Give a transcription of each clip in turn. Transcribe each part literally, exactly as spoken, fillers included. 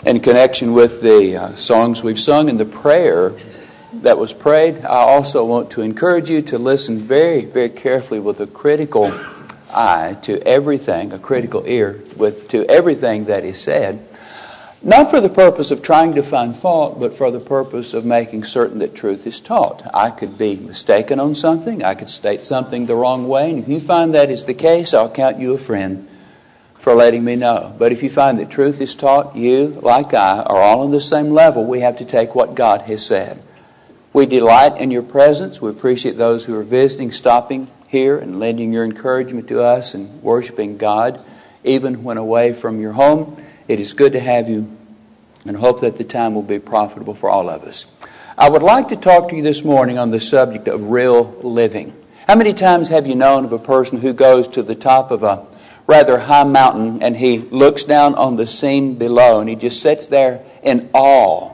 In connection with the uh, songs we've sung and the prayer that was prayed, I also want to encourage you to listen very, very carefully with a critical eye to everything, a critical ear with to everything that is said, not for the purpose of trying to find fault, but for the purpose of making certain that truth is taught. I could be mistaken on something. I could state something the wrong way, and if you find that is the case, I'll count you a friend for letting me know. But if you find that truth is taught, you, like I, are all on the same level. We have to take what God has said. We delight in your presence. We appreciate those who are visiting, stopping here and lending your encouragement to us and worshiping God, even when away from your home. It is good to have you, and hope that the time will be profitable for all of us. I would like to talk to you this morning on the subject of real living. How many times have you known of a person who goes to the top of a rather high mountain and he looks down on the scene below and he just sits there in awe,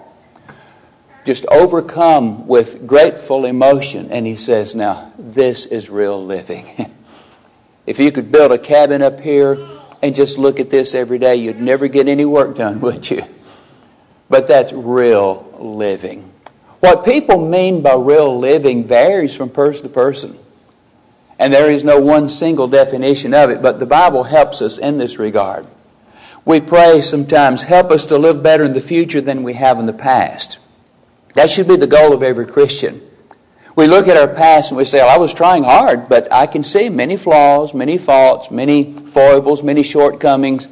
just overcome with grateful emotion, and he says, now, this is real living. If you could build a cabin up here and just look at this every day, you'd never get any work done, would you? But that's real living. What people mean by real living varies from person to person. And there is no one single definition of it, but the Bible helps us in this regard. We pray sometimes, help us to live better in the future than we have in the past. That should be the goal of every Christian. We look at our past and we say, well, I was trying hard, but I can see many flaws, many faults, many foibles, many shortcomings.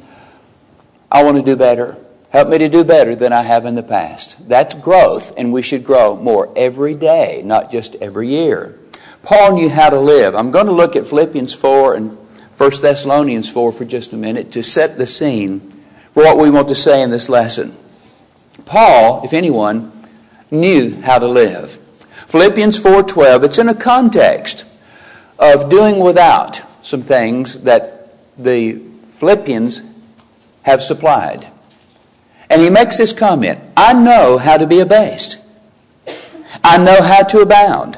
I want to do better. Help me to do better than I have in the past. That's growth, and we should grow more every day, not just every year. Paul knew how to live. I'm going to look at Philippians four and First Thessalonians four for just a minute to set the scene for what we want to say in this lesson. Paul, if anyone, knew how to live. Philippians four twelve, it's in a context of doing without some things that the Philippians have supplied. And he makes this comment, I know how to be abased. I know how to abound.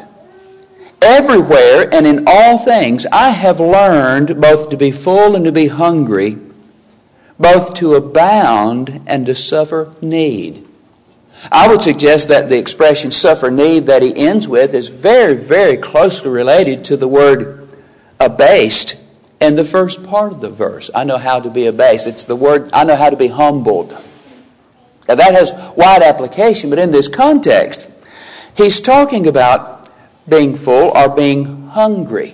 Everywhere and in all things I have learned both to be full and to be hungry, both to abound and to suffer need. I would suggest that the expression suffer need that he ends with is very, very closely related to the word abased in the first part of the verse. I know how to be abased. It's the word, I know how to be humbled. Now that has wide application, but in this context, he's talking about being full or being hungry.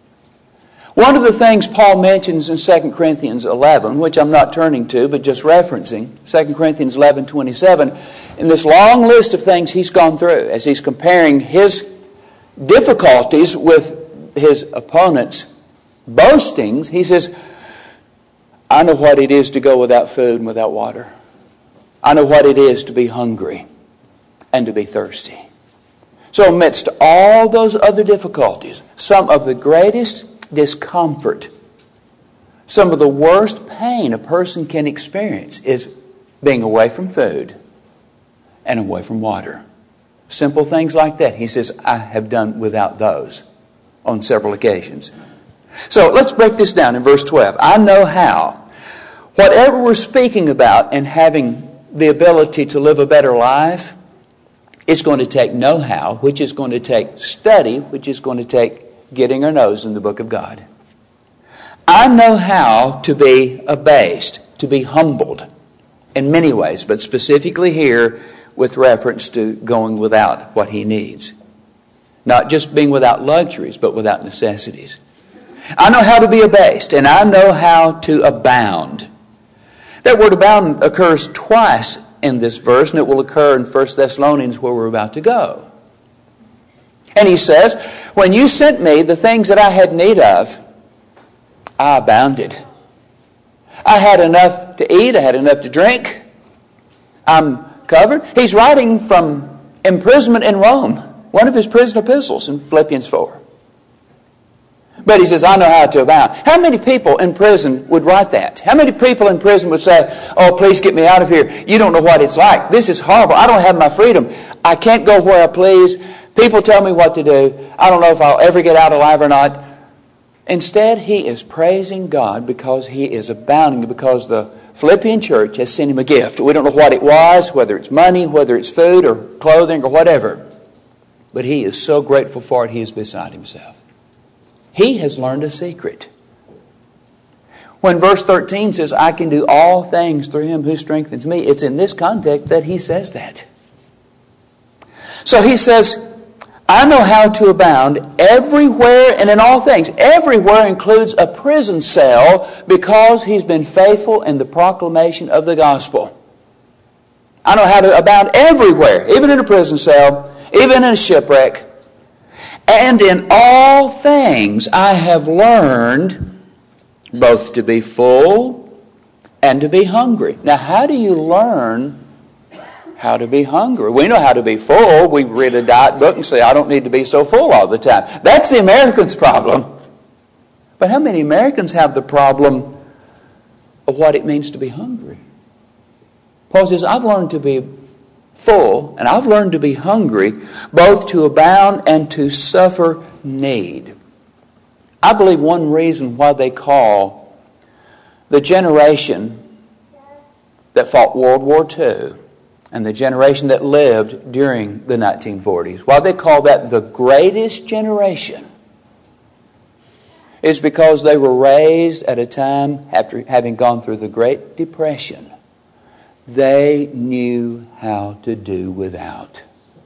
One of the things Paul mentions in Second Corinthians eleven, which I'm not turning to, but just referencing, Second Corinthians eleven twenty-seven, in this long list of things he's gone through as he's comparing his difficulties with his opponent's boastings, he says, I know what it is to go without food and without water. I know what it is to be hungry and to be thirsty. So amidst all those other difficulties, some of the greatest discomfort, some of the worst pain a person can experience is being away from food and away from water. Simple things like that. He says, I have done without those on several occasions. So let's break this down in verse twelve. I know how. Whatever we're speaking about and having the ability to live a better life, it's going to take know-how, which is going to take study, which is going to take getting our nose in the book of God. I know how to be abased, to be humbled in many ways, but specifically here with reference to going without what he needs. Not just being without luxuries, but without necessities. I know how to be abased, and I know how to abound. That word abound occurs twice in this verse, and it will occur in First Thessalonians where we're about to go. And he says, when you sent me the things that I had need of, I abounded. I had enough to eat, I had enough to drink. I'm covered. He's writing from imprisonment in Rome, one of his prison epistles in Philippians four. But he says, I know how to abound. How many people in prison would write that? How many people in prison would say, oh, please get me out of here. You don't know what it's like. This is horrible. I don't have my freedom. I can't go where I please. People tell me what to do. I don't know if I'll ever get out alive or not. Instead, he is praising God because he is abounding, because the Philippian church has sent him a gift. We don't know what it was, whether it's money, whether it's food or clothing or whatever. But he is so grateful for it, he is beside himself. He has learned a secret. When verse thirteen says, I can do all things through him who strengthens me, it's in this context that he says that. So he says, I know how to abound everywhere and in all things. Everywhere includes a prison cell because he's been faithful in the proclamation of the gospel. I know how to abound everywhere, even in a prison cell, even in a shipwreck. And in all things I have learned both to be full and to be hungry. Now, how do you learn how to be hungry? We know how to be full. We read a diet book and say, I don't need to be so full all the time. That's the American's problem. But how many Americans have the problem of what it means to be hungry? Paul says, I've learned to be full and I've learned to be hungry, both to abound and to suffer need. I believe one reason why they call the generation that fought World War Two and the generation that lived during the nineteen forties, why they call that the greatest generation, is because they were raised at a time after having gone through the Great Depression. They knew how to do without.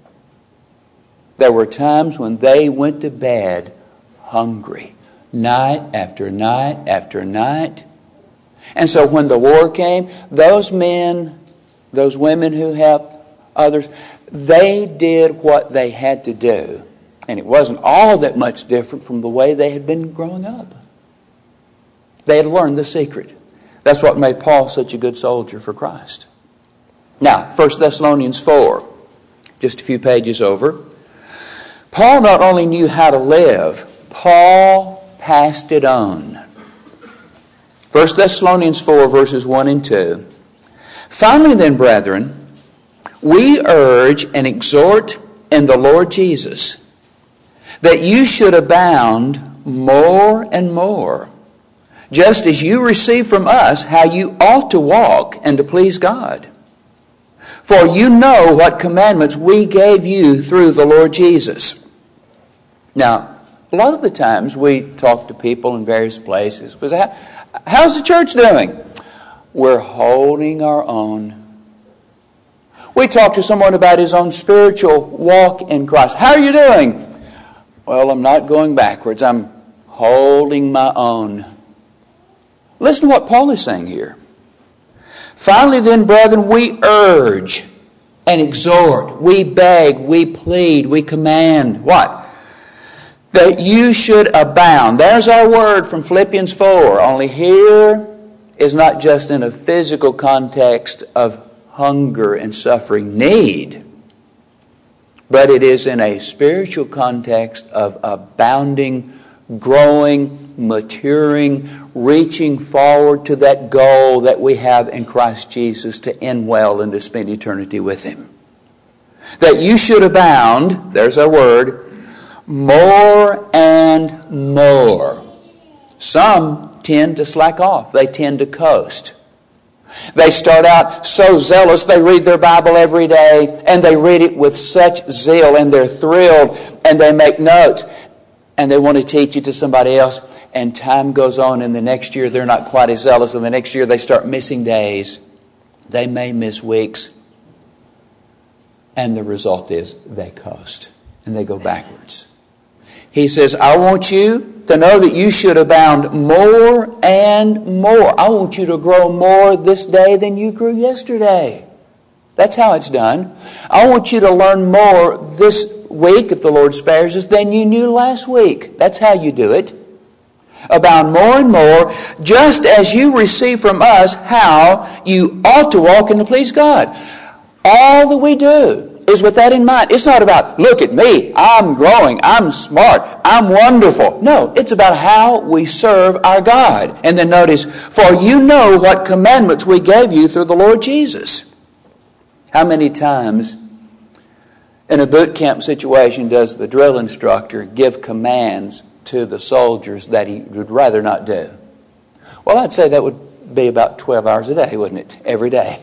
There were times when they went to bed hungry, night after night after night. And so when the war came, those men, those women who helped others, they did what they had to do. And it wasn't all that much different from the way they had been growing up. They had learned the secret. That's what made Paul such a good soldier for Christ. Now, First Thessalonians four, just a few pages over. Paul not only knew how to live, Paul passed it on. First Thessalonians four, verses one and two. Finally then, brethren, we urge and exhort in the Lord Jesus that you should abound more and more, just as you receive from us how you ought to walk and to please God. For you know what commandments we gave you through the Lord Jesus. Now, a lot of the times we talk to people in various places. How's the church doing? We're holding our own. We talk to someone about his own spiritual walk in Christ. How are you doing? Well, I'm not going backwards. I'm holding my own. Listen to what Paul is saying here. Finally then, brethren, we urge and exhort, we beg, we plead, we command. What? That you should abound. There's our word from Philippians four. Only here is not just in a physical context of hunger and suffering need, but it is in a spiritual context of abounding, growing, maturing, reaching forward to that goal that we have in Christ Jesus to end well and to spend eternity with Him. That you should abound, there's our word, more and more. Some tend to slack off. They tend to coast. They start out so zealous, they read their Bible every day, and they read it with such zeal, and they're thrilled, and they make notes, and they want to teach it to somebody else. And time goes on, and the next year they're not quite as zealous, and the next year they start missing days. They may miss weeks. And the result is they coast, and they go backwards. He says, I want you to know that you should abound more and more. I want you to grow more this day than you grew yesterday. That's how it's done. I want you to learn more this week, if the Lord spares us, than you knew last week. That's how you do it. Abound more and more, just as you receive from us how you ought to walk and to please God. All that we do is with that in mind. It's not about, look at me, I'm growing, I'm smart, I'm wonderful. No, it's about how we serve our God. And then notice, for you know what commandments we gave you through the Lord Jesus. How many times in a boot camp situation does the drill instructor give commands to the soldiers that he would rather not do? Well, I'd say that would be about twelve hours a day, wouldn't it? Every day.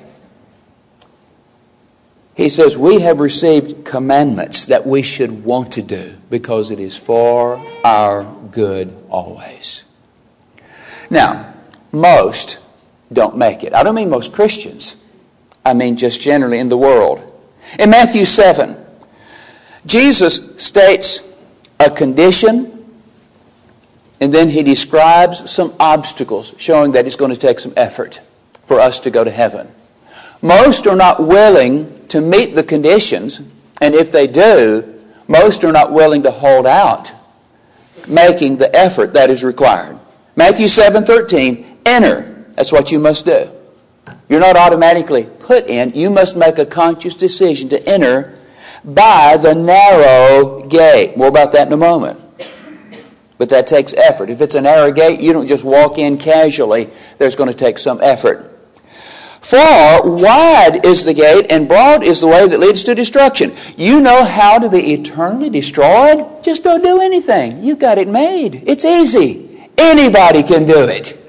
He says, we have received commandments that we should want to do because it is for our good always. Now, most don't make it. I don't mean most Christians. I mean just generally in the world. In Matthew seven, Jesus states a condition, and then he describes some obstacles, showing that it's going to take some effort for us to go to heaven. Most are not willing to meet the conditions, and if they do, most are not willing to hold out, making the effort that is required. Matthew seven thirteen, enter. That's what you must do. You're not automatically put in. You must make a conscious decision to enter by the narrow gate. More about that in a moment. But that takes effort. If it's a narrow gate, you don't just walk in casually. There's going to take some effort. For wide is the gate and broad is the way that leads to destruction. You know how to be eternally destroyed? Just don't do anything. You've got it made. It's easy. Anybody can do it.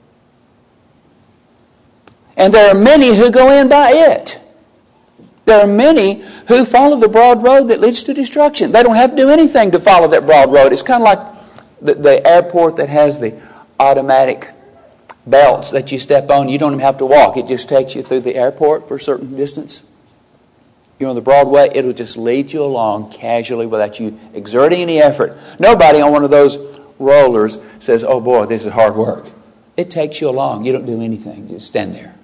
And there are many who go in by it. There are many who follow the broad road that leads to destruction. They don't have to do anything to follow that broad road. It's kind of like the, the airport that has the automatic belts that you step on. You don't even have to walk. It just takes you through the airport for a certain distance. You're on the broad way. It'll just lead you along casually without you exerting any effort. Nobody on one of those rollers says, oh boy, this is hard work. It takes you along. You don't do anything. Just stand there.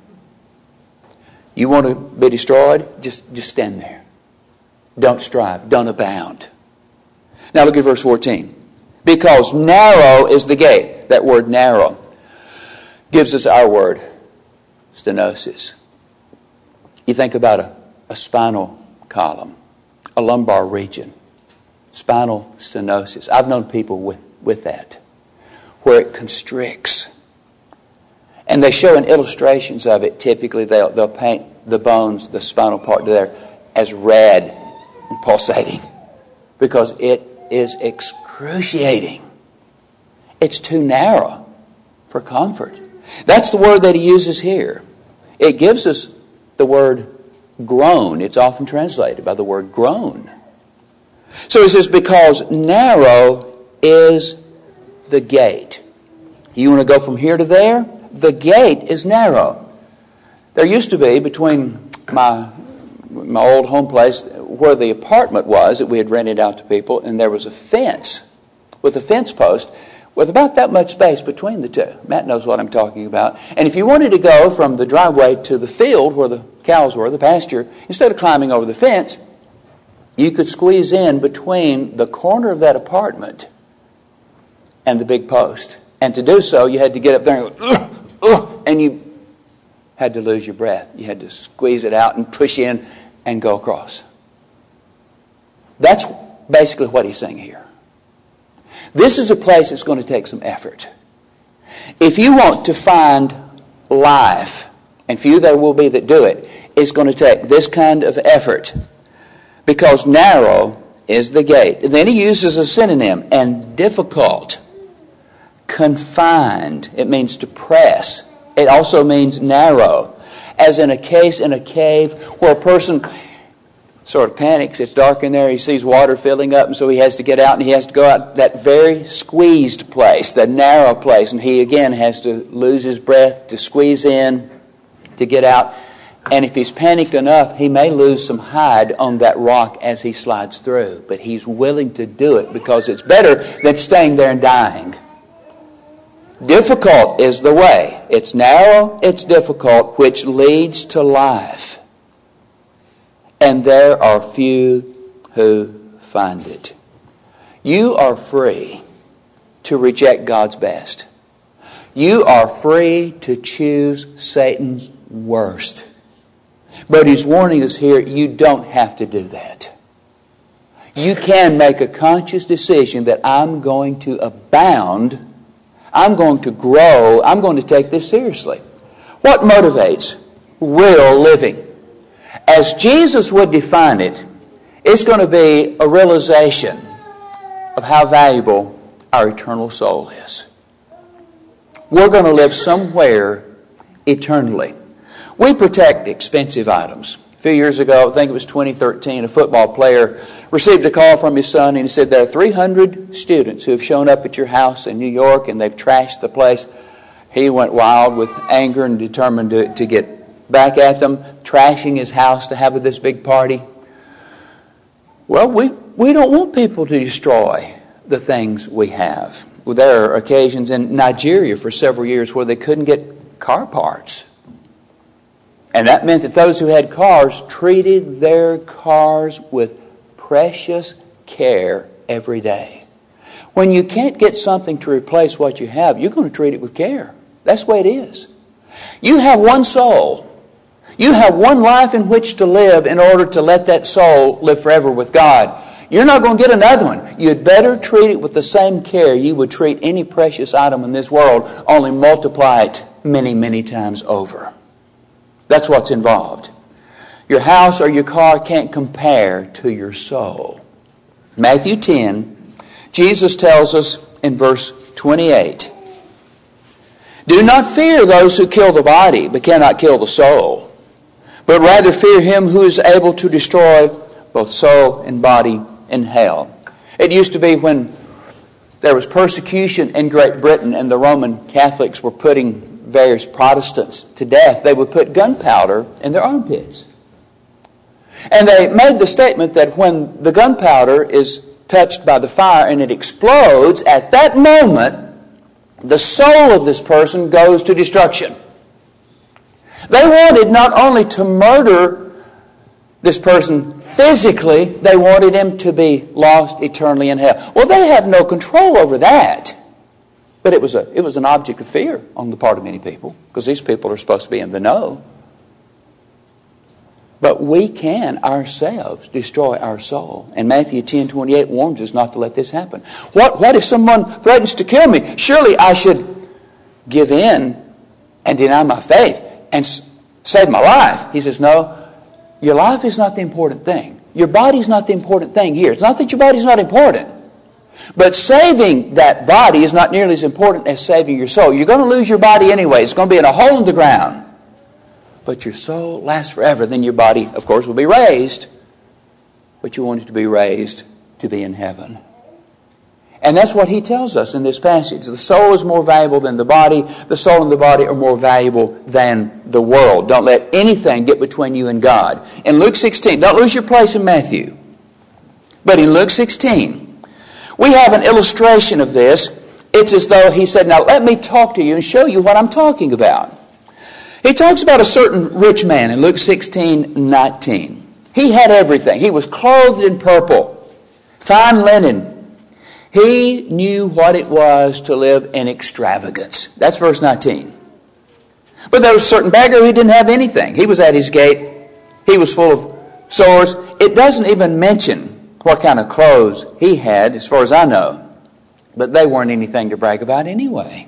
You want to be destroyed? Just, just stand there. Don't strive. Don't abound. Now look at verse fourteen. Because narrow is the gate. That word narrow gives us our word, stenosis. You think about a, a spinal column, a lumbar region, spinal stenosis. I've known people with, with that, where it constricts. And they show in illustrations of it, typically they'll, they'll paint the bones, the spinal part there, as red and pulsating, because it is excruciating. It's too narrow for comfort. That's the word that he uses here. It gives us the word groan. It's often translated by the word groan. So he says, because narrow is the gate. You want to go from here to there? The gate is narrow. There used to be, between my my old home place, where the apartment was that we had rented out to people, and there was a fence with a fence post with about that much space between the two. Matt knows what I'm talking about. And if you wanted to go from the driveway to the field where the cows were, the pasture, instead of climbing over the fence, you could squeeze in between the corner of that apartment and the big post. And to do so, you had to get up there and go, ugh, ugh, and you had to lose your breath. You had to squeeze it out and push in and go across. That's basically what he's saying here. This is a place that's going to take some effort. If you want to find life, and few there will be that do it, it's going to take this kind of effort, because narrow is the gate. And then he uses a synonym, and difficult, confined. It means to press. It also means narrow, as in a case in a cave where a person sort of panics. It's dark in there. He sees water filling up, and so he has to get out, and he has to go out that very squeezed place, the narrow place, and he again has to lose his breath to squeeze in to get out. And if he's panicked enough, he may lose some hide on that rock as he slides through, but he's willing to do it because it's better than staying there and dying. Difficult is the way. It's narrow, it's difficult, which leads to life. And there are few who find it. You are free to reject God's best. You are free to choose Satan's worst. But he's warning us here, you don't have to do that. You can make a conscious decision that I'm going to abound, I'm going to grow, I'm going to take this seriously. What motivates real living? As Jesus would define it, it's going to be a realization of how valuable our eternal soul is. We're going to live somewhere eternally. We protect expensive items. A few years ago, I think it was twenty thirteen, a football player received a call from his son, and he said, there are three hundred students who have shown up at your house in New York, and they've trashed the place. He went wild with anger and determined to, to get back at them, trashing his house to have this big party. Well, we, we don't want people to destroy the things we have. Well, there are occasions in Nigeria for several years where they couldn't get car parts. And that meant that those who had cars treated their cars with precious care every day. When you can't get something to replace what you have, you're going to treat it with care. That's the way it is. You have one soul. You have one life in which to live in order to let that soul live forever with God. You're not going to get another one. You'd better treat it with the same care you would treat any precious item in this world, only multiply it many, many times over. That's what's involved. Your house or your car can't compare to your soul. Matthew ten, Jesus tells us in verse twenty-eight, do not fear those who kill the body, but cannot kill the soul, but rather fear him who is able to destroy both soul and body in hell. It used to be when there was persecution in Great Britain and the Roman Catholics were putting various Protestants to death, they would put gunpowder in their armpits. And they made the statement that when the gunpowder is touched by the fire and it explodes, at that moment, the soul of this person goes to destruction. They wanted not only to murder this person physically, they wanted him to be lost eternally in hell. Well, they have no control over that. But it was a it was an object of fear on the part of many people, because these people are supposed to be in the know. But we can ourselves destroy our soul. And Matthew ten twenty-eight warns us not to let this happen. What, what if someone threatens to kill me? Surely I should give in and deny my faith and s- save my life. He says, no, your life is not the important thing. Your body's not the important thing here. It's not that your body's not important. But saving that body is not nearly as important as saving your soul. You're going to lose your body anyway. It's going to be in a hole in the ground. But your soul lasts forever. Then your body, of course, will be raised. But you want it to be raised to be in heaven. And that's what he tells us in this passage. The soul is more valuable than the body. The soul and the body are more valuable than the world. Don't let anything get between you and God. In Luke sixteen, don't lose your place in Matthew. But in Luke sixteen, we have an illustration of this. It's as though he said, now let me talk to you and show you what I'm talking about. He talks about a certain rich man in Luke sixteen nineteen. He had everything. He was clothed in purple, fine linen. He knew what it was to live in extravagance. That's verse nineteen. But there was a certain beggar who didn't have anything. He was at his gate. He was full of sores. It doesn't even mention what kind of clothes he had, as far as I know. But they weren't anything to brag about anyway.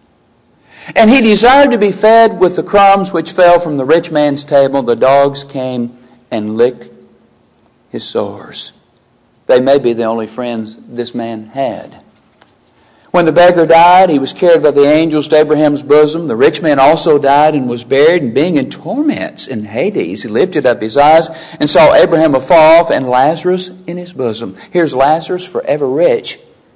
And he desired to be fed with the crumbs which fell from the rich man's table. The dogs came and licked his sores. They may be the only friends this man had. When the beggar died, he was carried by the angels to Abraham's bosom. The rich man also died and was buried, and being in torments in Hades, he lifted up his eyes and saw Abraham afar off and Lazarus in his bosom. Here's Lazarus forever rich,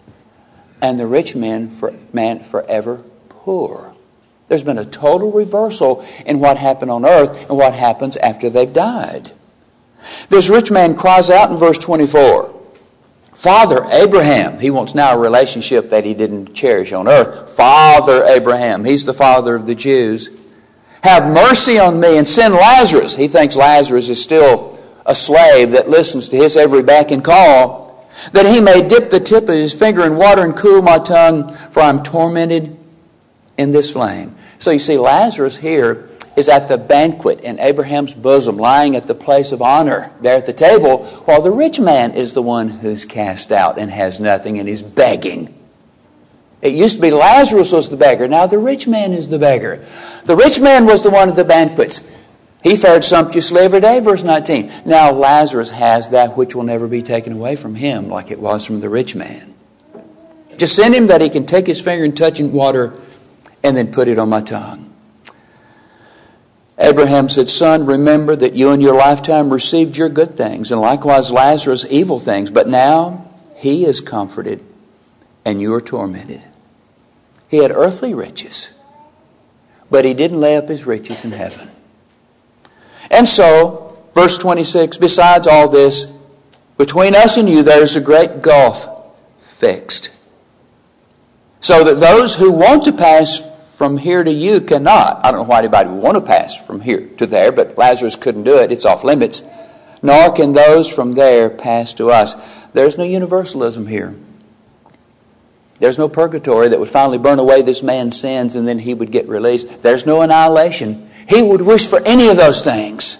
and the rich man, for, man forever poor. There's been a total reversal in what happened on earth and what happens after they've died. This rich man cries out in verse twenty-four, Father Abraham. He wants now a relationship that he didn't cherish on earth. Father Abraham. He's the father of the Jews. Have mercy on me and send Lazarus. He thinks Lazarus is still a slave that listens to his every beck and call, that he may dip the tip of his finger in water and cool my tongue, for I'm tormented in this flame. So you see, Lazarus here is at the banquet in Abraham's bosom, lying at the place of honor there at the table, while the rich man is the one who's cast out and has nothing and is begging. It used to be Lazarus was the beggar. Now the rich man is the beggar. The rich man was the one at the banquets. He fared sumptuously every day, verse nineteen. Now Lazarus has that which will never be taken away from him, like it was from the rich man. Just send him that he can take his finger and touch in water and then put it on my tongue. Abraham said, Son, remember that you in your lifetime received your good things, and likewise Lazarus evil things. But now he is comforted, and you are tormented. He had earthly riches, but he didn't lay up his riches in heaven. And so, verse twenty-six, besides all this, between us and you there is a great gulf fixed, so that those who want to pass from here to you cannot. I don't know why anybody would want to pass from here to there, but Lazarus couldn't do it. It's off limits. Nor can those from there pass to us. There's no universalism here. There's no purgatory that would finally burn away this man's sins and then he would get released. There's no annihilation. He would wish for any of those things.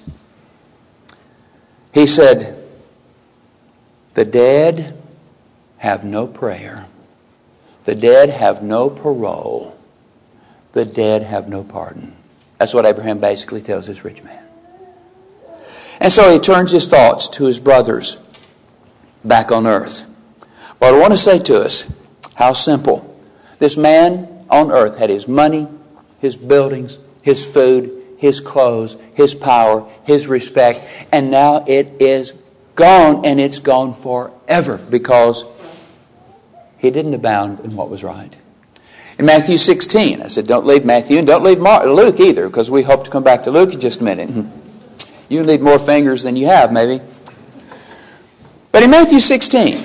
He said, the dead have no prayer. The dead have no parole. The dead have no pardon. That's what Abraham basically tells this rich man. And so he turns his thoughts to his brothers back on earth. What I want to say to us, how simple. This man on earth had his money, his buildings, his food, his clothes, his power, his respect, and now it is gone, and it's gone forever because he didn't abound in what was right. In Matthew sixteen, I said, don't leave Matthew and don't leave Mark, Luke either, because we hope to come back to Luke in just a minute. You need more fingers than you have, maybe. But in Matthew sixteen,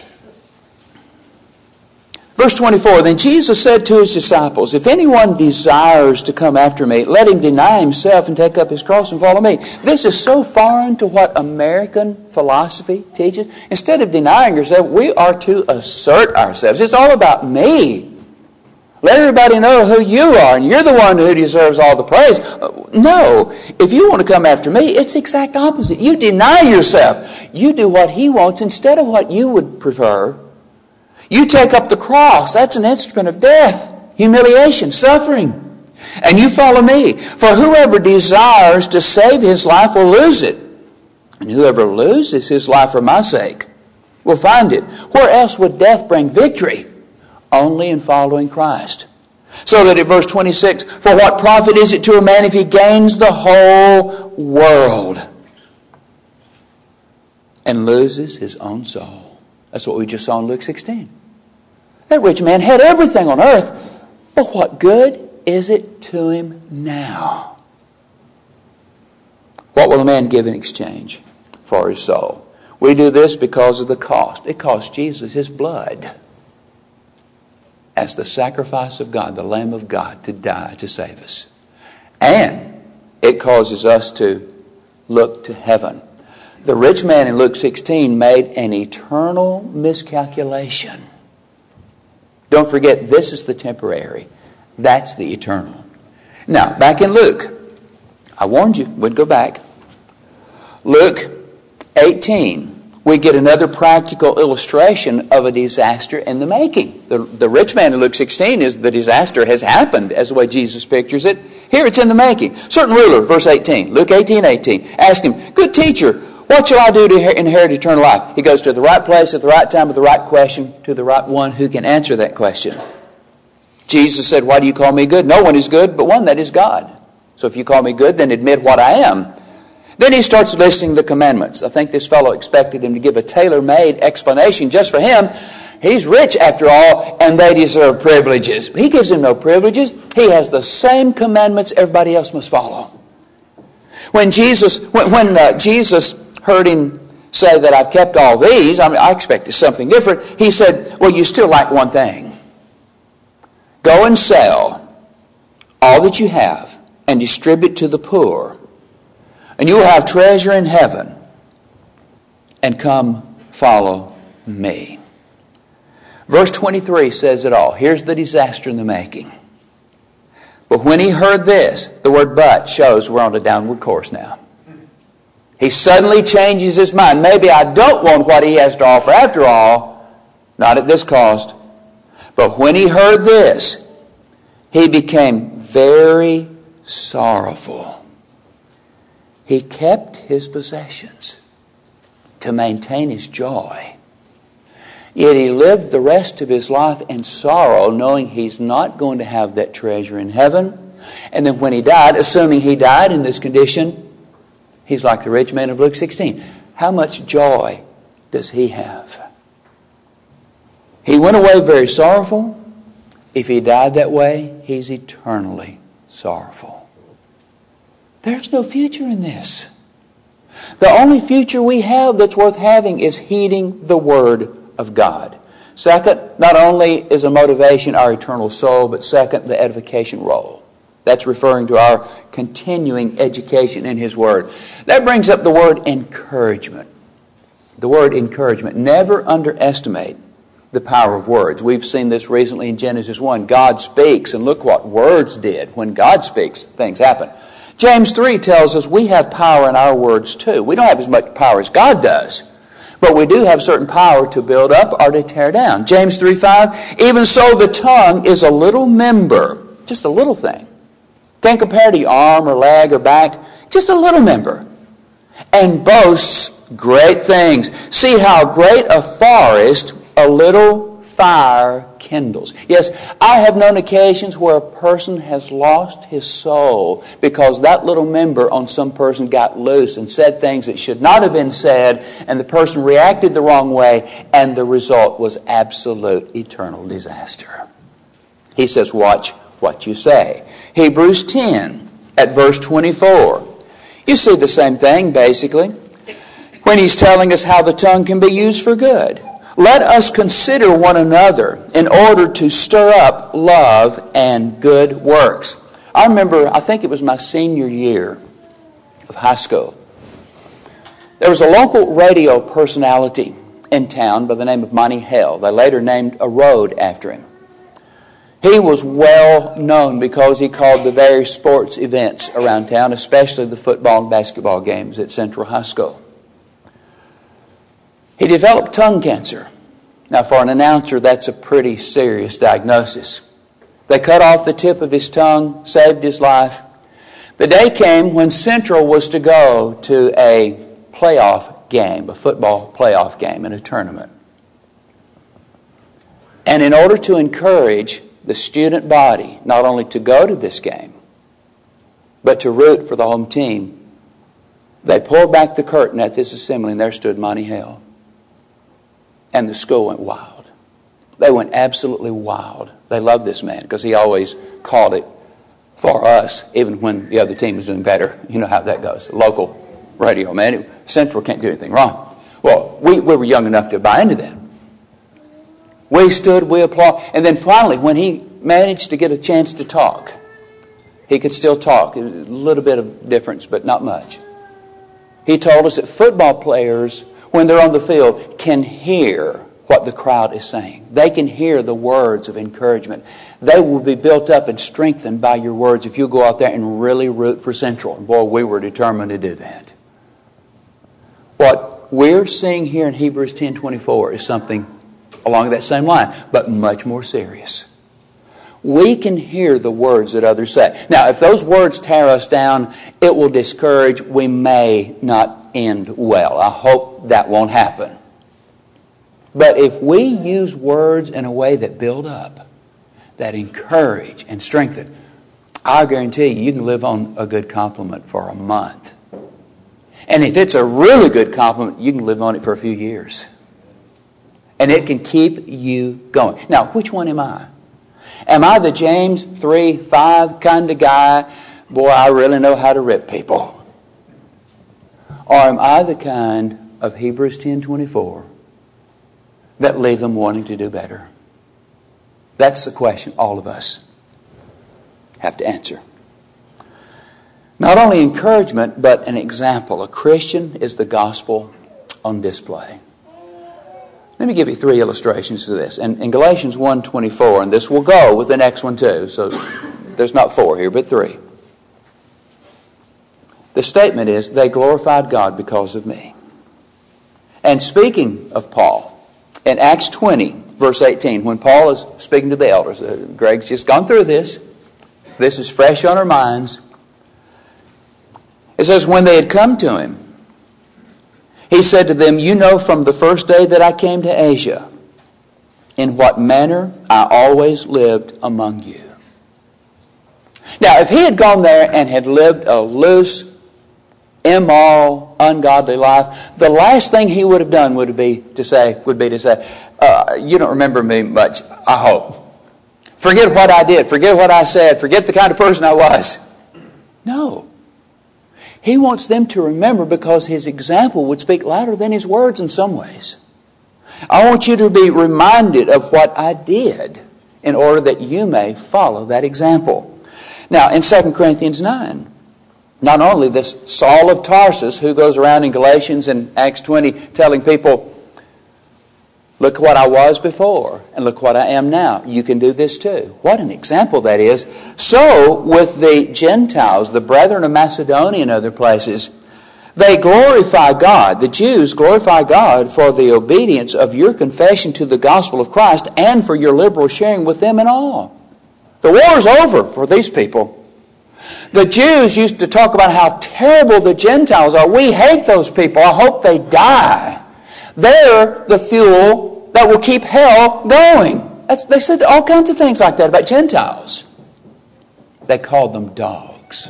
verse twenty-four, then Jesus said to his disciples, if anyone desires to come after me, let him deny himself and take up his cross and follow me. This is so foreign to what American philosophy teaches. Instead of denying yourself, we are to assert ourselves. It's all about me. Let everybody know who you are, and you're the one who deserves all the praise. No, if you want to come after me, it's the exact opposite. You deny yourself. You do what he wants instead of what you would prefer. You take up the cross. That's an instrument of death, humiliation, suffering. And you follow me. For whoever desires to save his life will lose it. And whoever loses his life for my sake will find it. Where else would death bring victory? Only in following Christ. So that in verse twenty-six, for what profit is it to a man if he gains the whole world and loses his own soul? That's what we just saw in Luke sixteen. That rich man had everything on earth, but what good is it to him now? What will a man give in exchange for his soul? We do this because of the cost. It cost Jesus his blood as the sacrifice of God, the Lamb of God, to die to save us. And it causes us to look to heaven. The rich man in Luke sixteen made an eternal miscalculation. Don't forget, this is the temporary. That's the eternal. Now, back in Luke, I warned you, we'd go back. Luke eighteen. We get another practical illustration of a disaster in the making. The, the rich man in Luke sixteen is the disaster has happened as the way Jesus pictures it. Here it's in the making. Certain ruler, verse eighteen, Luke eighteen eighteen, asked him, good teacher, what shall I do to inherit eternal life? He goes to the right place at the right time with the right question to the right one who can answer that question. Jesus said, why do you call me good? No one is good but one, that is God. So if you call me good, then admit what I am. Then he starts listing the commandments. I think this fellow expected him to give a tailor-made explanation just for him. He's rich after all, and they deserve privileges. He gives him no privileges. He has the same commandments everybody else must follow. When Jesus, when, when uh, Jesus heard him say that I've kept all these, I mean, I expected something different. He said, well, you still lack one thing. Go and sell all that you have and distribute to the poor, and you will have treasure in heaven, and come follow me. Verse twenty-three says it all. Here's the disaster in the making. But when he heard this, the word but shows we're on a downward course now. He suddenly changes his mind. Maybe I don't want what he has to offer after all, not at this cost. But when he heard this, he became very sorrowful. He kept his possessions to maintain his joy. Yet he lived the rest of his life in sorrow, knowing he's not going to have that treasure in heaven, And then when he died, assuming he died in this condition, he's like the rich man of Luke sixteen. How much joy does he have? He went away very sorrowful. If he died that way, he's eternally sorrowful. There's no future in this. The only future we have that's worth having is heeding the Word of God. Second, not only is a motivation our eternal soul, but second, the edification role. That's referring to our continuing education in His Word. That brings up the word encouragement. The word encouragement. Never underestimate the power of words. We've seen this recently in Genesis one. God speaks, and look what words did. When God speaks, things happen. James three tells us we have power in our words too. We don't have as much power as God does, but we do have certain power to build up or to tear down. James three five, even so the tongue is a little member, just a little thing. Can't compare to your arm or leg or back, just a little member. And boasts great things. See how great a forest a little fire kindles. Yes, I have known occasions where a person has lost his soul because that little member on some person got loose and said things that should not have been said, and the person reacted the wrong way, and the result was absolute eternal disaster. He says, watch what you say. Hebrews ten at verse twenty-four. You see the same thing basically when he's telling us how the tongue can be used for good. Let us consider one another in order to stir up love and good works. I remember, I think it was my senior year of high school. There was a local radio personality in town by the name of Monty Hale. They later named a road after him. He was well known because he called the various sports events around town, especially the football and basketball games at Central High School. He developed tongue cancer. Now, for an announcer, that's a pretty serious diagnosis. They cut off the tip of his tongue, saved his life. The day came when Central was to go to a playoff game, a football playoff game in a tournament. And in order to encourage the student body not only to go to this game, but to root for the home team, they pulled back the curtain at this assembly, and there stood Monty Hale. And the school went wild. They went absolutely wild. They loved this man because he always called it for us, even when the other team was doing better. You know how that goes. Local radio, man. Central can't do anything wrong. Well, we, we were young enough to buy into that. We stood, we applauded. And then finally, when he managed to get a chance to talk, he could still talk. A little bit of difference, but not much. He told us that football players, when they're on the field, can hear what the crowd is saying. They can hear the words of encouragement. They will be built up and strengthened by your words if you go out there and really root for Central. And boy, we were determined to do that. What we're seeing here in Hebrews ten twenty-four is something along that same line, but much more serious. We can hear the words that others say. Now, if those words tear us down, it will discourage. We may not end well. I hope that won't happen. But if we use words in a way that build up, that encourage and strengthen, I guarantee you, you can live on a good compliment for a month. And if it's a really good compliment, you can live on it for a few years. And it can keep you going. Now, which one am I? Am I the James three five kind of guy? Boy, I really know how to rip people. Or am I the kind of Hebrews ten twenty-four that leave them wanting to do better? That's the question all of us have to answer. Not only encouragement, but an example. A Christian is the gospel on display. Let me give you three illustrations to this. And in Galatians one twenty-four, and this will go with the next one too, so there's not four here, but three. The statement is, they glorified God because of me. And speaking of Paul, in Acts twenty, verse eighteen, when Paul is speaking to the elders, uh, Greg's just gone through this. This is fresh on our minds. It says, when they had come to him, he said to them, you know from the first day that I came to Asia, in what manner I always lived among you. Now, if he had gone there and had lived a loose, immoral, ungodly life, the last thing he would have done would be to say, would be to say, uh, you don't remember me much, I hope. Forget what I did. Forget what I said. Forget the kind of person I was. No. He wants them to remember because his example would speak louder than his words in some ways. I want you to be reminded of what I did in order that you may follow that example. Now, in Second Corinthians nine, not only this Saul of Tarsus who goes around in Galatians and Acts twenty telling people, look what I was before and look what I am now. You can do this too. What an example that is. So with the Gentiles, the brethren of Macedonia and other places, they glorify God. The Jews glorify God for the obedience of your confession to the gospel of Christ and for your liberal sharing with them in all. The war is over for these people. The Jews used to talk about how terrible the Gentiles are. We hate those people. I hope they die. They're the fuel that will keep hell going. That's, they said all kinds of things like that about Gentiles. They called them dogs.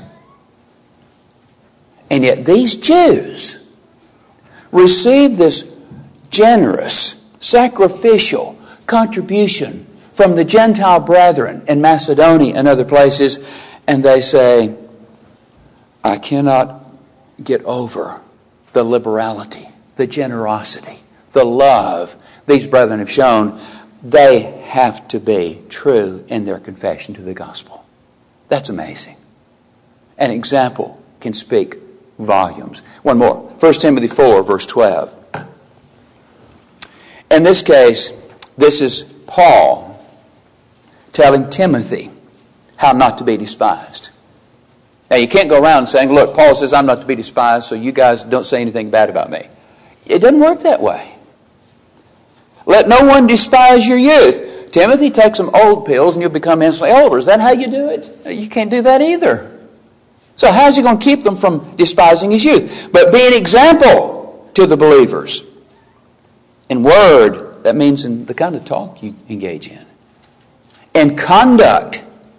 And yet these Jews received this generous, sacrificial contribution from the Gentile brethren in Macedonia and other places, and they say, I cannot get over the liberality, the generosity, the love these brethren have shown. They have to be true in their confession to the gospel. That's amazing. An example can speak volumes. One more. First Timothy four, verse twelve. In this case, this is Paul telling Timothy how not to be despised. Now, you can't go around saying, look, Paul says I'm not to be despised, so you guys don't say anything bad about me. It doesn't work that way. Let no one despise your youth. Timothy, take some old pills and you'll become instantly older. Is that how you do it? You can't do that either. So how's he going to keep them from despising his youth? But be an example to the believers. In word, that means in the kind of talk you engage in. In conduct.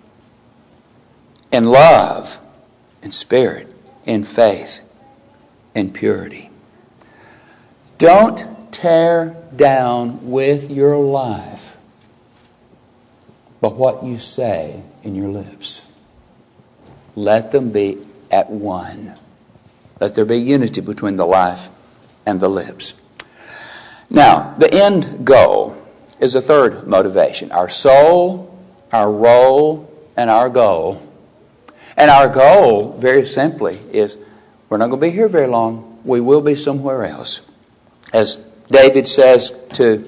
In love. In spirit. In faith. In purity. Don't tear down with your life but what you say in your lips. Let them be at one. Let there be unity between the life and the lips. Now, the end goal is a third motivation. Our soul, our role, and our goal. And our goal, very simply, is we're not going to be here very long. We will be somewhere else. As David says to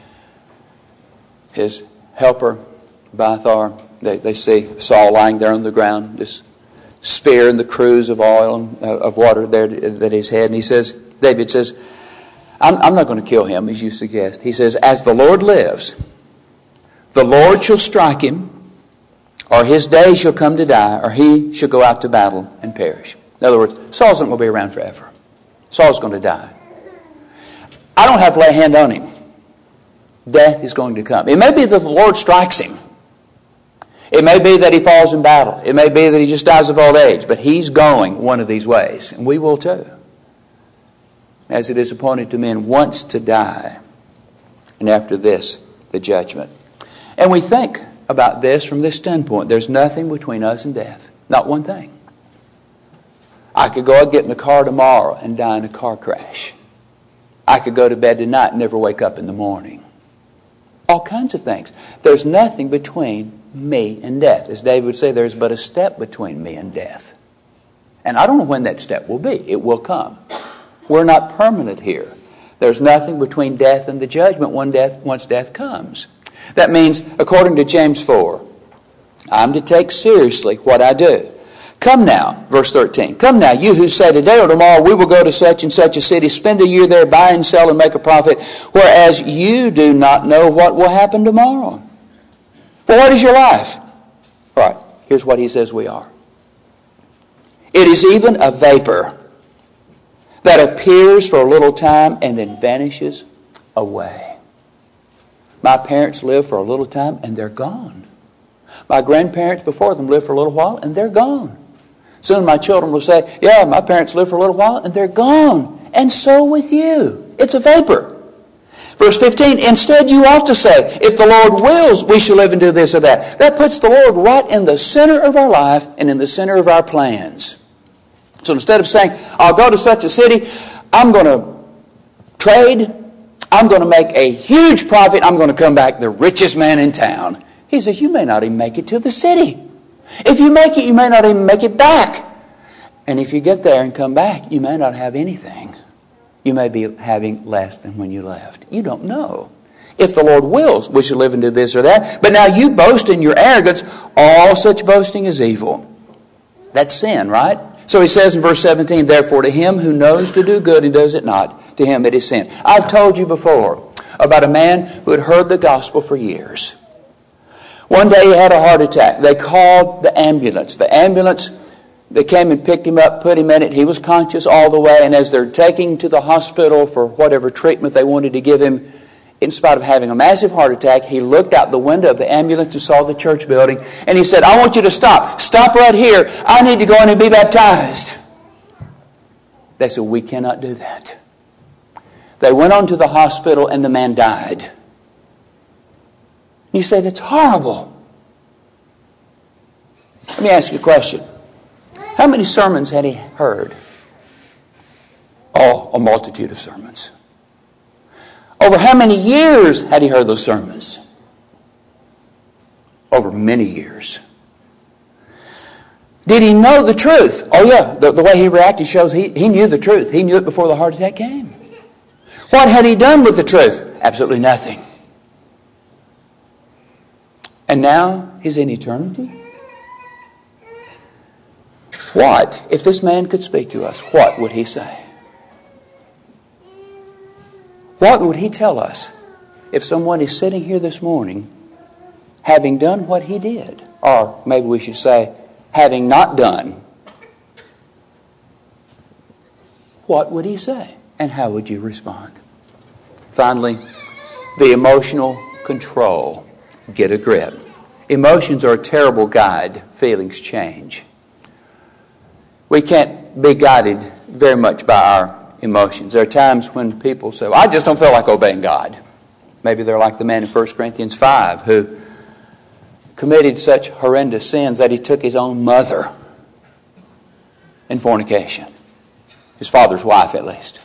his helper, Abiathar, they, they see Saul lying there on the ground, this spear and the cruse of oil, and, uh, of water there at his head. And he says, David says, I'm, I'm not going to kill him, as you suggest. He says, as the Lord lives, the Lord shall strike him, or his day shall come to die, or he shall go out to battle and perish. In other words, Saul's not going to be around forever. Saul's going to die. I don't have to lay a hand on him. Death is going to come. It may be that the Lord strikes him. It may be that he falls in battle. It may be that he just dies of old age. But he's going one of these ways. And we will too. As it is appointed to men once to die. And after this, the judgment. And we think about this from this standpoint. There's nothing between us and death. Not one thing. I could go and get in the car tomorrow and die in a car crash. I could go to bed tonight and never wake up in the morning. All kinds of things. There's nothing between me and death. As David would say, there's but a step between me and death. And I don't know when that step will be. It will come. We're not permanent here. There's nothing between death and the judgment when death, once death comes. That means, according to James four, I'm to take seriously what I do. Come now, verse thirteen. Come now, you who say today or tomorrow we will go to such and such a city, spend a year there, buy and sell and make a profit, whereas you do not know what will happen tomorrow. For what is your life? All right, here's what he says we are. It is even a vapor that appears for a little time and then vanishes away. My parents lived for a little time and they're gone. My grandparents before them lived for a little while and they're gone. Soon my children will say, yeah, my parents lived for a little while and they're gone. And so with you. It's a vapor. Verse fifteen, instead you ought to say, if the Lord wills, we shall live and do this or that. That puts the Lord right in the center of our life and in the center of our plans. So instead of saying, I'll go to such a city, I'm going to trade, I'm going to make a huge profit, I'm going to come back the richest man in town. He says, you may not even make it to the city. If you make it, you may not even make it back. And if you get there and come back, you may not have anything. You may be having less than when you left. You don't know. If the Lord wills, we shall live and do this or that. But now you boast in your arrogance. All such boasting is evil. That's sin, right? So he says in verse seventeen, therefore to him who knows to do good and does it not, to him it is sin. I've told you before about a man who had heard the gospel for years. One day he had a heart attack. They called the ambulance. The ambulance, they came and picked him up, put him in it. He was conscious all the way. And as they're taking him to the hospital for whatever treatment they wanted to give him, in spite of having a massive heart attack, he looked out the window of the ambulance and saw the church building. And he said, I want you to stop. Stop right here. I need to go in and be baptized. They said, we cannot do that. They went on to the hospital and the man died. You say, that's horrible. Let me ask you a question. How many sermons had he heard? Oh, a multitude of sermons. Over how many years had he heard those sermons? Over many years. Did he know the truth? Oh yeah, the, the way he reacted shows he, he knew the truth. He knew it before the heart attack came. What had he done with the truth? Absolutely nothing. And now he's in eternity? What, if this man could speak to us, what would he say? What would he tell us if someone is sitting here this morning having done what he did? Or maybe we should say, having not done. What would he say? And how would you respond? Finally, the emotional control. Get a grip. Emotions are a terrible guide. Feelings change. We can't be guided very much by our emotions. There are times when people say, well, I just don't feel like obeying God. Maybe they're like the man in First Corinthians five who committed such horrendous sins that he took his own mother in fornication. His father's wife, at least.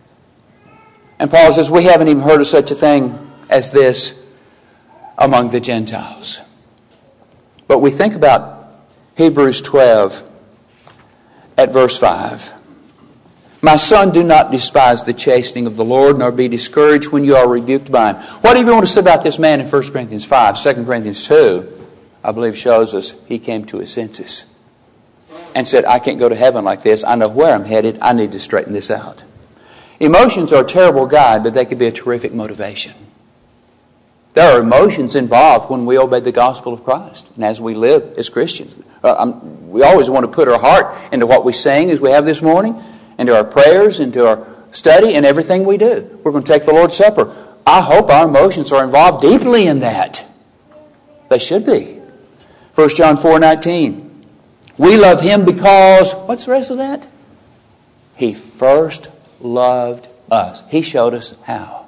And Paul says, we haven't even heard of such a thing as this among the Gentiles. But we think about Hebrews twelve at verse five. My son, do not despise the chastening of the Lord, nor be discouraged when you are rebuked by him. What do you want to say about this man in First Corinthians five? Second Corinthians two, I believe, shows us he came to his senses and said, I can't go to heaven like this. I know where I'm headed. I need to straighten this out. Emotions are a terrible guide, but they can be a terrific motivation. There are emotions involved when we obey the gospel of Christ and as we live as Christians. Uh, I'm, we always want to put our heart into what we sing as we have this morning, into our prayers, into our study, and everything we do. We're going to take the Lord's Supper. I hope our emotions are involved deeply in that. They should be. First John four nineteen. We love him because, what's the rest of that? He first loved us. He showed us how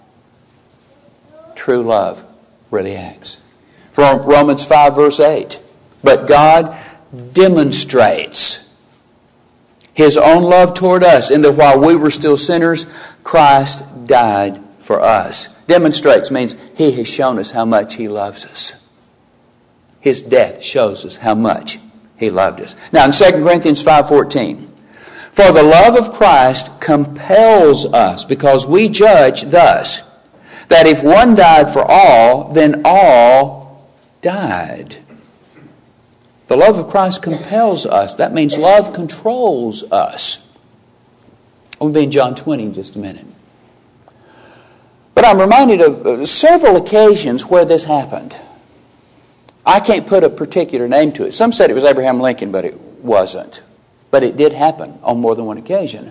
true love really acts. From Romans five verse eight. But God demonstrates his own love toward us in that while we were still sinners, Christ died for us. Demonstrates means he has shown us how much he loves us. His death shows us how much he loved us. Now in Second Corinthians five fourteen. For the love of Christ compels us, because we judge thus, that if one died for all, then all died. The love of Christ compels us. That means love controls us. We'll be in John twenty in just a minute. But I'm reminded of several occasions where this happened. I can't put a particular name to it. Some said it was Abraham Lincoln, but it wasn't. But it did happen on more than one occasion.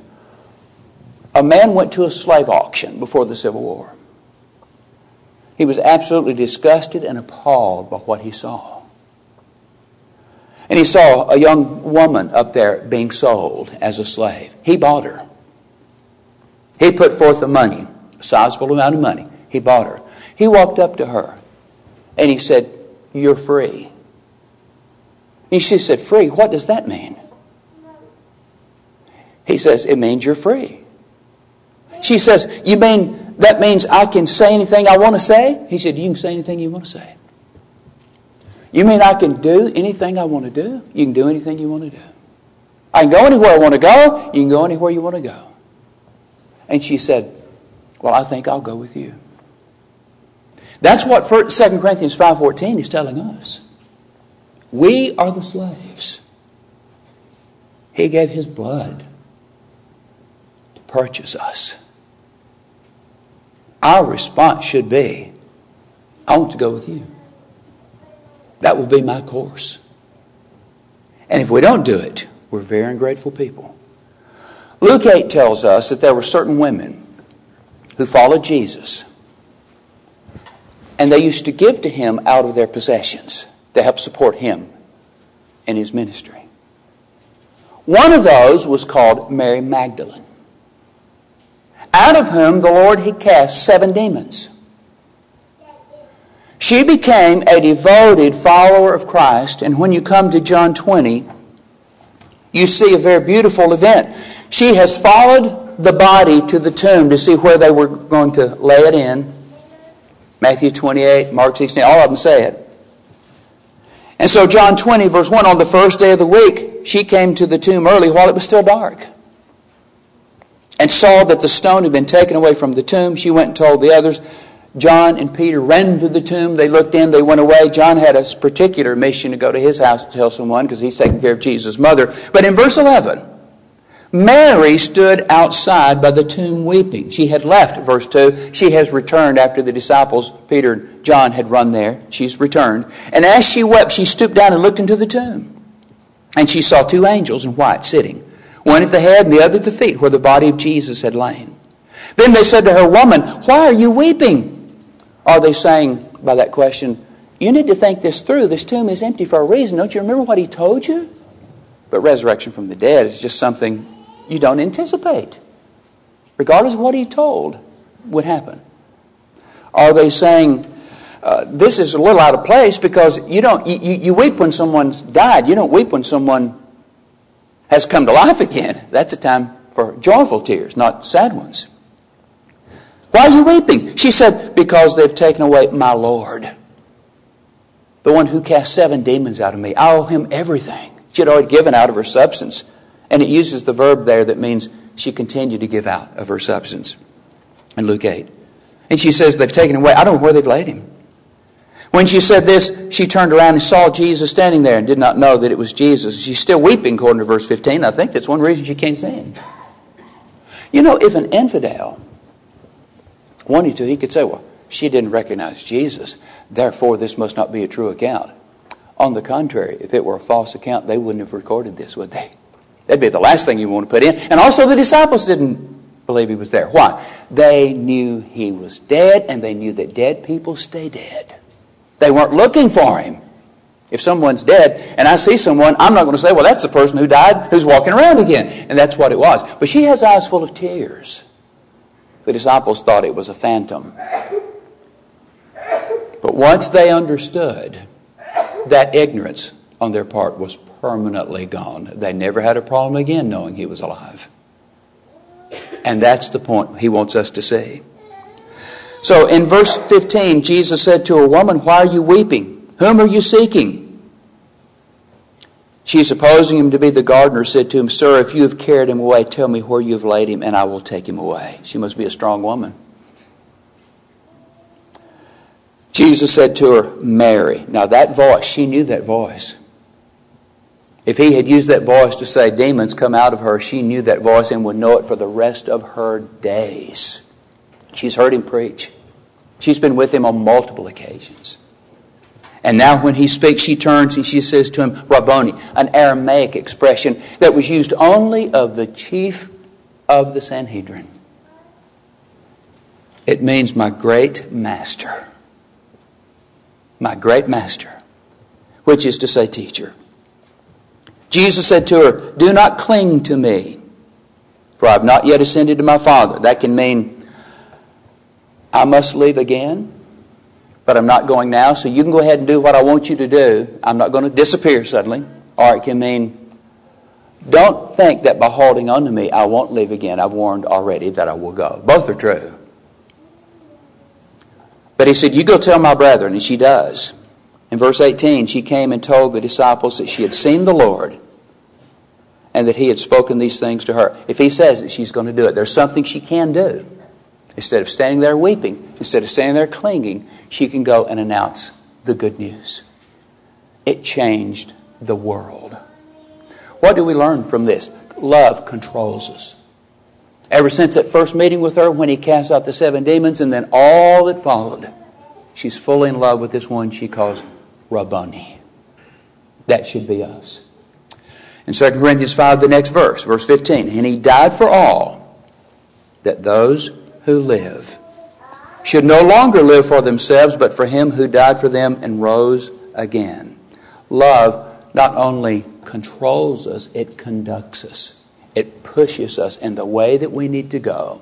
A man went to a slave auction before the Civil War. He was absolutely disgusted and appalled by what he saw. And he saw a young woman up there being sold as a slave. He bought her. He put forth the money, a sizable amount of money. He bought her. He walked up to her and he said, "You're free." And she said, "Free? What does that mean?" He says, "It means you're free." She says, "You mean that means I can say anything I want to say?" He said, "You can say anything you want to say." "You mean I can do anything I want to do?" "You can do anything you want to do." "I can go anywhere I want to go." "You can go anywhere you want to go." And she said, "Well, I think I'll go with you." That's what Second Corinthians five fourteen is telling us. We are the slaves. He gave His blood to purchase us. Our response should be, "I want to go with you." That will be my course. And if we don't do it, we're very ungrateful people. Luke eight tells us that there were certain women who followed Jesus, and they used to give to Him out of their possessions to help support Him in His ministry. One of those was called Mary Magdalene, out of whom the Lord had cast seven demons. She became a devoted follower of Christ, and when you come to John twenty, you see a very beautiful event. She has followed the body to the tomb to see where they were going to lay it in. Matthew twenty-eight, Mark sixteen, all of them say it. And so John twenty, verse one, on the first day of the week, she came to the tomb early while it was still dark, and saw that the stone had been taken away from the tomb. She went and told the others. John and Peter ran to the tomb. They looked in. They went away. John had a particular mission to go to his house to tell someone because he's taking care of Jesus' mother. But in verse eleven, Mary stood outside by the tomb weeping. She had left, verse two. She has returned after the disciples, Peter and John, had run there. She's returned. And as she wept, she stooped down and looked into the tomb. And she saw two angels in white sitting, one at the head and the other at the feet, where the body of Jesus had lain. Then they said to her, "Woman, why are you weeping?" Are they saying by that question, "You need to think this through. This tomb is empty for a reason. Don't you remember what He told you?" But resurrection from the dead is just something you don't anticipate, regardless of what He told would happen. Are they saying, uh, this is a little out of place because you don't you, you weep when someone's died. You don't weep when someone has come to life again. That's a time for joyful tears, not sad ones. "Why are you weeping?" She said, "Because they've taken away my Lord, the one who cast seven demons out of me. I owe Him everything." She had already given out of her substance. And it uses the verb there that means she continued to give out of her substance in Luke eight. And she says, "They've taken away. I don't know where they've laid Him." When she said this, she turned around and saw Jesus standing there and did not know that it was Jesus. She's still weeping, according to verse fifteen. I think that's one reason she can't see Him. You know, if an infidel wanted to, he could say, "Well, she didn't recognize Jesus, therefore this must not be a true account." On the contrary, if it were a false account, they wouldn't have recorded this, would they? That'd be the last thing you want to put in. And also the disciples didn't believe He was there. Why? They knew He was dead, and they knew that dead people stay dead. They weren't looking for Him. If someone's dead and I see someone, I'm not going to say, "Well, that's the person who died who's walking around again." And that's what it was. But she has eyes full of tears. The disciples thought it was a phantom. But once they understood, that ignorance on their part was permanently gone. They never had a problem again knowing He was alive. And that's the point He wants us to see. So in verse fifteen, Jesus said to her, "Woman, why are you weeping? Whom are you seeking?" She, supposing Him to be the gardener, said to Him, "Sir, if you have carried Him away, tell me where you have laid Him, and I will take Him away." She must be a strong woman. Jesus said to her, "Mary." Now that voice, she knew that voice. If He had used that voice to say, "Demons, come out of her," she knew that voice and would know it for the rest of her days. She's heard Him preach. She's been with Him on multiple occasions. And now when He speaks, she turns and she says to Him, "Rabboni," an Aramaic expression that was used only of the chief of the Sanhedrin. It means my great master. My great master, which is to say teacher. Jesus said to her, do not cling to me, for I have not yet ascended to my Father. That can mean, I must leave again, but I'm not going now, so you can go ahead and do what I want you to do. I'm not going to disappear suddenly. Or it can mean, don't think that by holding on to me, I won't leave again. I've warned already that I will go. Both are true. But he said, you go tell my brethren, and she does. In verse eighteen, she came and told the disciples that she had seen the Lord and that he had spoken these things to her. If he says that she's going to do it, there's something she can do. Instead of standing there weeping, instead of standing there clinging, she can go and announce the good news. It changed the world. What do we learn from this? Love controls us. Ever since that first meeting with her when he cast out the seven demons and then all that followed, she's fully in love with this one she calls Rabboni. That should be us. In Second Corinthians five, the next verse, verse fifteen, and he died for all, that those who live should no longer live for themselves, but for him who died for them and rose again. Love not only controls us, it conducts us. It pushes us in the way that we need to go.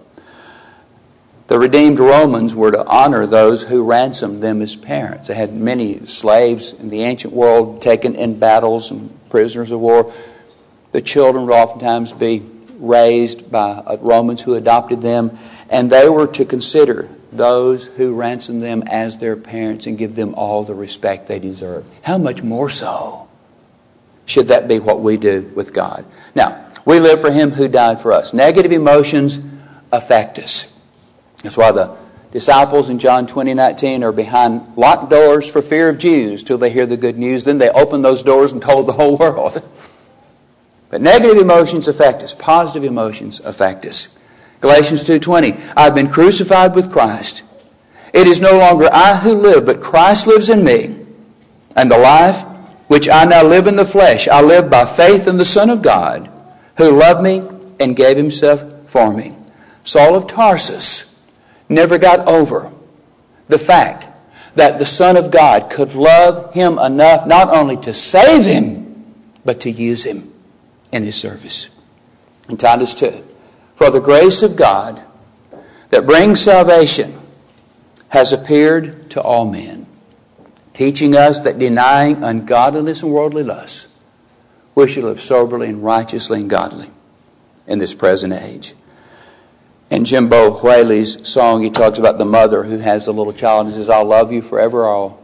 The redeemed Romans were to honor those who ransomed them as parents. They had many slaves in the ancient world taken in battles and prisoners of war. The children would oftentimes be raised by Romans who adopted them, and they were to consider those who ransomed them as their parents and give them all the respect they deserve. How much more so should that be what we do with God? Now, we live for him who died for us. Negative emotions affect us. That's why the disciples in John twenty nineteen are behind locked doors for fear of Jews till they hear the good news. Then they opened those doors and told the whole world. But negative emotions affect us. Positive emotions affect us. Galatians two twenty, I've been crucified with Christ. It is no longer I who live, but Christ lives in me. And the life which I now live in the flesh, I live by faith in the Son of God, who loved me and gave himself for me. Saul of Tarsus never got over the fact that the Son of God could love him enough not only to save him, but to use him in his service. In Titus two, for the grace of God that brings salvation has appeared to all men, teaching us that denying ungodliness and worldly lusts, we should live soberly and righteously and godly in this present age. In Jimbo Whaley's song, he talks about the mother who has a little child and says, I'll love you forever. I'll,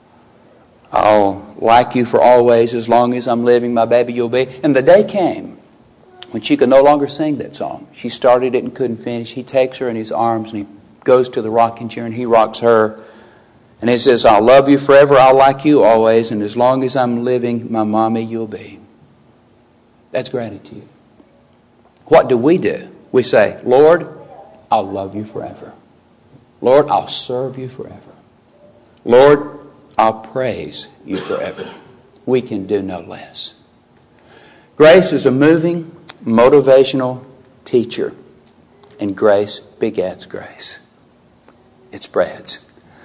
I'll like you for always. As long as I'm living, my baby you'll be. And the day came when she could no longer sing that song. She started it and couldn't finish. He takes her in his arms and he goes to the rocking chair and he rocks her. And he says, I'll love you forever. I'll like you always. And as long as I'm living, my mommy you'll be. That's gratitude. What do we do? We say, Lord, I'll love you forever. Lord, I'll serve you forever. Lord, I'll praise you forever. We can do no less. Grace is a moving, motivational teacher. And grace begets grace. It spreads.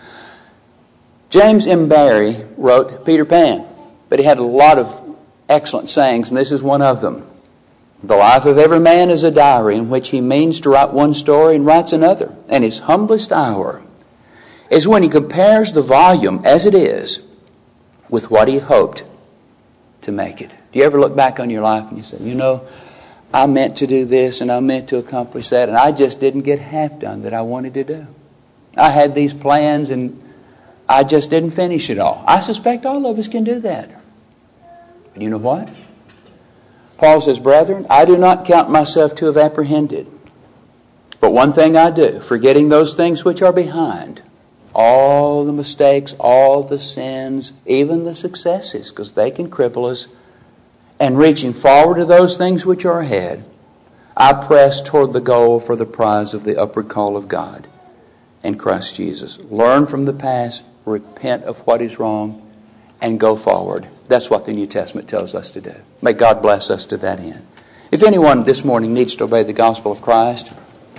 James M. Barrie wrote Peter Pan, but he had a lot of excellent sayings, and this is one of them. The life of every man is a diary in which he means to write one story and writes another. And his humblest hour is when he compares the volume as it is with what he hoped to make it. Do you ever look back on your life and you say, you know, I meant to do this and I meant to accomplish that and I just didn't get half done that I wanted to do. I had these plans and I just didn't finish it all. I suspect all of us can do that. But you know what? Paul says, brethren, I do not count myself to have apprehended. But one thing I do, forgetting those things which are behind, all the mistakes, all the sins, even the successes, because they can cripple us, and reaching forward to those things which are ahead, I press toward the goal for the prize of the upward call of God in Christ Jesus. Learn from the past, repent of what is wrong, and go forward. That's what the New Testament tells us to do. May God bless us to that end. If anyone this morning needs to obey the gospel of Christ,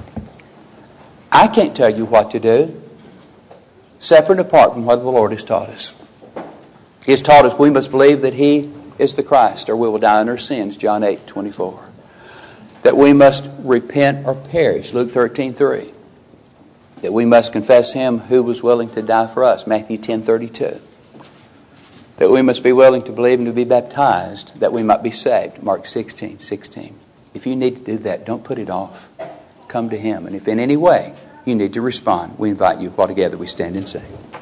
I can't tell you what to do, separate and apart from what the Lord has taught us. He has taught us we must believe that He is the Christ, or we will die in our sins, John eight twenty-four. That we must repent or perish, Luke thirteen three. That we must confess Him who was willing to die for us, Matthew ten thirty-two. That we must be willing to believe and to be baptized, that we might be saved, Mark sixteen sixteen. If you need to do that, don't put it off. Come to Him. And if in any way you need to respond, we invite you while together we stand and sing.